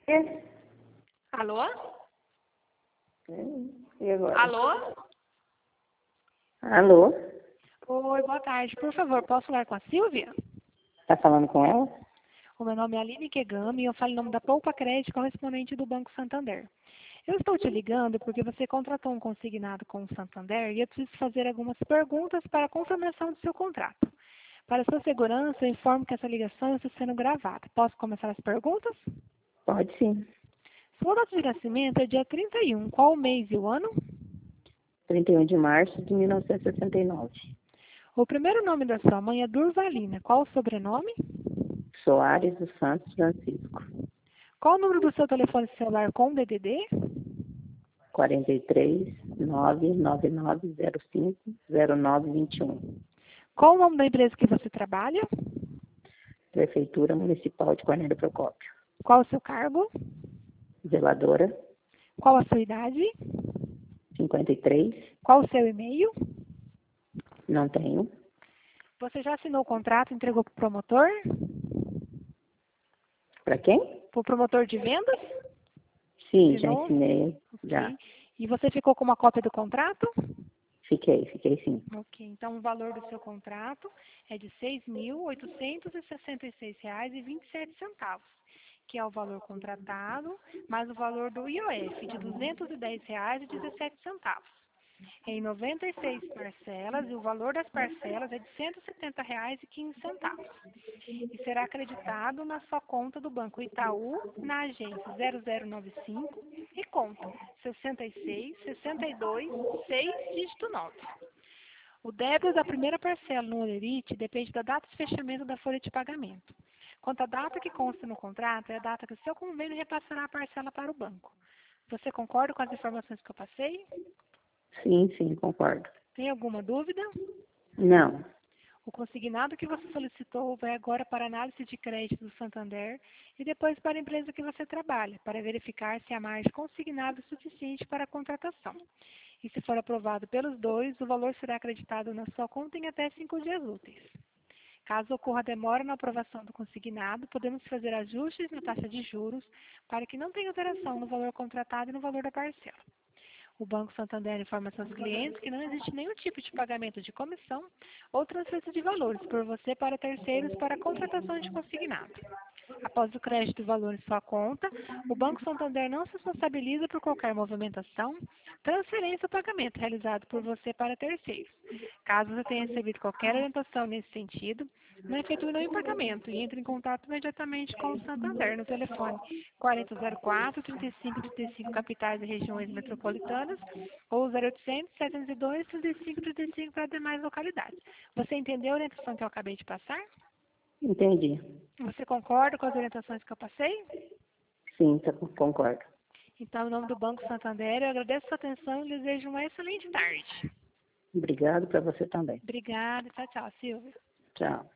Alô? E agora? Alô? Alô? Oi, boa tarde. Por favor, posso falar com a Silvia? Tá falando com ela? O meu nome é Aline Kegami e eu falo em nome da Poupa Crédito, correspondente do Banco Santander. Eu estou te ligando porque você contratou um consignado com o Santander e eu preciso fazer algumas perguntas para a confirmação do seu contrato. Para sua segurança, eu informo que essa ligação está sendo gravada. Posso começar as perguntas? Pode sim. Sua data de nascimento é dia 31. Qual o mês e o ano? 31 de março de 1969. O primeiro nome da sua mãe é Durvalina. Qual o sobrenome? Soares dos Santos Francisco. Qual o número do seu telefone celular com DDD? 43 99905 0921. Qual o nome da empresa que você trabalha? Prefeitura Municipal de Cornélio Procópio. Qual o seu cargo? Zeladora Qual a sua idade? 53. Qual o seu e-mail? Não tenho. Você já assinou o contrato e entregou para o promotor? Para quem? Para o promotor de vendas? Sim, já Assinou? ensinei. Já. Ok. E você ficou com uma cópia do contrato? Fiquei sim. Ok. Então, o valor do seu contrato é de R$ 6.866,27, que é o valor contratado, mais o valor do IOF de R$ 210,17. Em 96 parcelas, e o valor das parcelas é de R$ 170,15. E será acreditado na sua conta do Banco Itaú, na agência 0095 e conta 66 62 6 dígito 9. O débito da primeira parcela no Olerite depende da data de fechamento da folha de pagamento. Quanto à data que consta no contrato, é a data que o seu convênio repassará a parcela para o banco. Você concorda com as informações que eu passei? Sim, concordo. Tem alguma dúvida? Não. O consignado que você solicitou vai agora para a análise de crédito do Santander e depois para a empresa que você trabalha, para verificar se a margem consignada é suficiente para a contratação. E se for aprovado pelos dois, o valor será acreditado na sua conta em até 5 dias úteis. Caso ocorra demora na aprovação do consignado, podemos fazer ajustes na taxa de juros para que não tenha alteração no valor contratado e no valor da parcela. O Banco Santander informa seus clientes que não existe nenhum tipo de pagamento de comissão ou transferência de valores por você para terceiros para a contratação de consignado. Após o crédito do valor em sua conta, o Banco Santander não se responsabiliza por qualquer movimentação, transferência ou pagamento realizado por você para terceiros. Caso você tenha recebido qualquer orientação nesse sentido, não efetue nenhum pagamento e entre em contato imediatamente com o Santander no telefone 4004-3535 capitais e regiões metropolitanas ou 0800-702-3535 para demais localidades. Você entendeu a orientação que eu acabei de passar? Entendi. Você concorda com as orientações que eu passei? Sim, concordo. Então, em nome do Banco Santander, eu agradeço a sua atenção e desejo uma excelente tarde. Obrigado para você também. Obrigada. Tchau, Silvia. Tchau.